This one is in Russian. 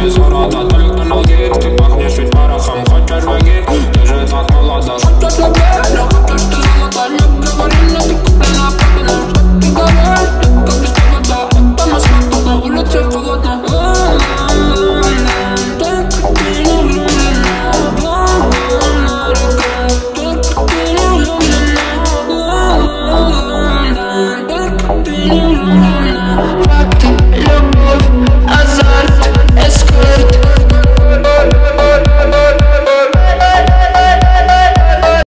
из города, только ноги. Ты пахнешь ведь порохом, хочешь ваги, ты же так молода. Хочешь любить, но хочешь ты золото. Не говори мне, ты куплена, пропадешь. Что ты говоришь, как без повода. Это Москва, тут на улице холодно. Только ты не влюблена, на руках. Только ты не влюблена, только ты не влюблена.